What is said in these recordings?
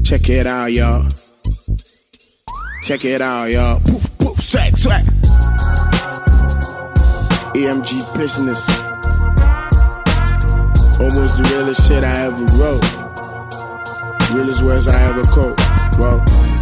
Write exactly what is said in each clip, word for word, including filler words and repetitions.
Check it out, y'all. Check it out, y'all. Poof, poof, swag, swag. A M G business. Almost the realest shit I ever wrote. Realest words I ever quote. Whoa.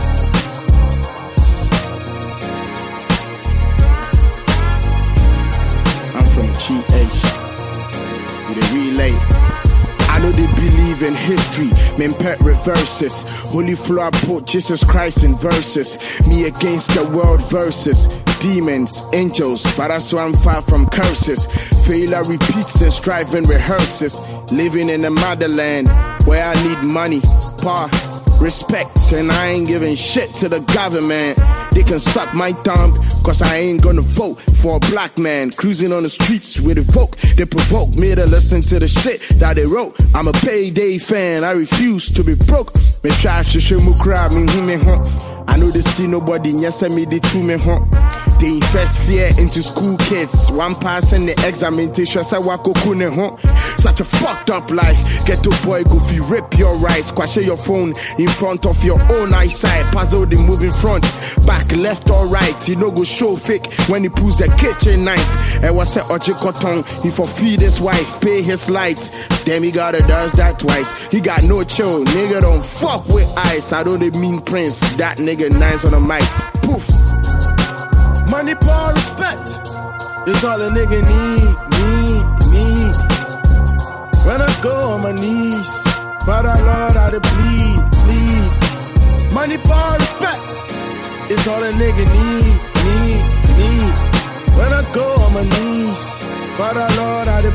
I'm from G H. You the relay. I know they believe in history, men pet reverses. Holy floor put Jesus Christ in verses. Me against the world versus demons, angels, but that's why I'm far from curses. Failure repeats and striving rehearses. Living in the motherland where I need money, power, respect, and I ain't giving shit to the government. They can suck my thumb, cause I ain't gonna vote for a black man cruising on the streets with a vote. They provoke me to listen to the shit that they wrote. I'm a payday fan, I refuse to be broke. Me try to show me crowd, me who me huh. I know they see nobody, yes I made it to me huh. They invest fear into school kids. One passing the examination, say wako kune huh. Such a fucked up life. Get a boy go fi rip your rights. Quash your phone in front of your own eyesight. Puzzle the moving front, back, left or right. You know go show fake when he pulls the kitchen knife. And was say Ochi Cotton, he for feed his wife, pay his lights. Then he gotta does that twice. He got no chill, nigga don't fuck with ice. I don't mean Prince, that nigga nice on the mic. Poof. Money, power, respect is all a nigga need, need, need. When I go on my knees, Father Lord, I plead, plead. Money, power, respect is all a nigga need, need, need. When I go on my knees, Father Lord, I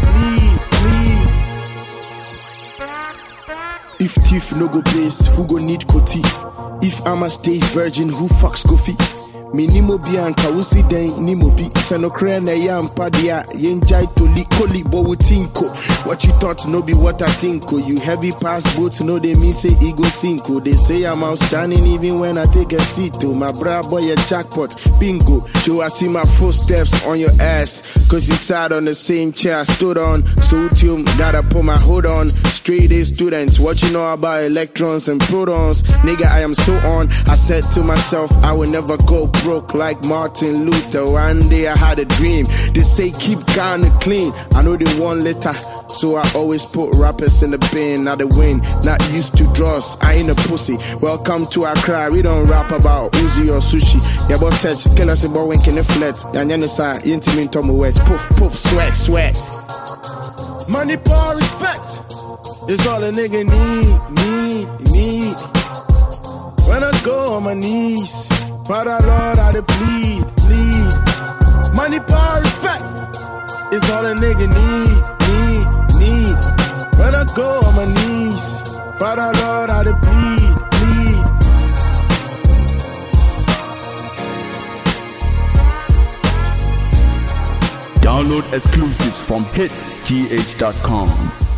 plead, plead. If thief no go place, who go need Koti? If I'm a stage virgin, who fucks Kofi? Me nimo bianca usi den nimo bi seno kre na yampa dia yenjai toli koli bo tinko. What you thought no be what I think. You heavy pass boots no they mean say ego cinco. They say I'm outstanding even when I take a seat to my bra boy a jackpot bingo. Joe I see my footsteps on your ass cause you sat on the same chair I stood on. So you gotta put my hood on. Straight A students, what you know about electrons and protons? Nigga I am so on. I said to myself I will never go broke like Martin Luther. One day I had a dream. They say keep Ghana clean. I know they want letter, so I always put rappers in the bin. Now they win, not used to draws. I ain't a pussy. Welcome to Accra. We don't rap about Uzi or sushi. Yeah, but touch kill us about winking the flats. Yanyanisa, intimate Tommy West. Poof, poof, swag, swag. Money, power, respect is all a nigga need, need, need. When I go on my knees, Father Lord, I plead, plead. Money, power, respect is all a nigga need, need, need. When I go on my knees, Father Lord, I plead, plead. Download exclusives from hits g h dot com.